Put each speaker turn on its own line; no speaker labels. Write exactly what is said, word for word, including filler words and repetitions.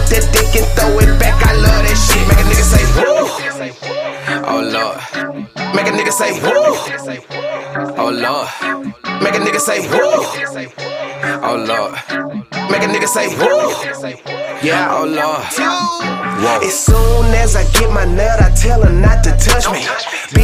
up that dick and throw it back. I love that shit. Make a nigga say, woo. Oh Lord. Make a nigga say, woo. Oh Lord. Make a nigga say, woo. Oh Lord. Make a nigga say, woo. Yeah, oh Lord. Whoa. As soon as I get my nut, I tell her not to touch me.